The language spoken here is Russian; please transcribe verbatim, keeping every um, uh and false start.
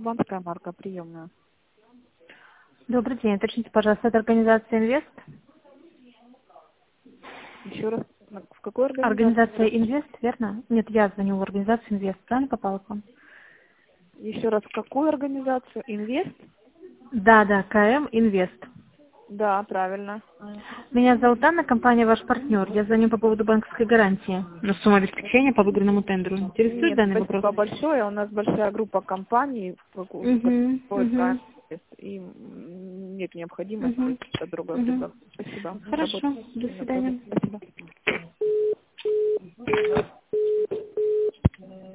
Кубанская марка, приемная. Добрый день. Уточните, пожалуйста, это организация «Инвест»? Еще раз, на- в какой организации? Организация «Инвест», верно? Нет, я звоню в организацию «Инвест». Правильно попала к вам? Еще раз, в какую организацию? Инвест? Да, да, КМ «Инвест». Да, правильно. Меня зовут Анна, компания «Ваш партнер». Я звоню по поводу банковской гарантии на сумму обеспечения по выигранному тендеру. Интересует Нет, данный спасибо вопрос? большое. У нас большая группа компаний, в Угу, угу, и м, нет необходимости угу, что-то другое угу. предлагать. Спасибо. Хорошо, Работайте. до свидания. Спасибо.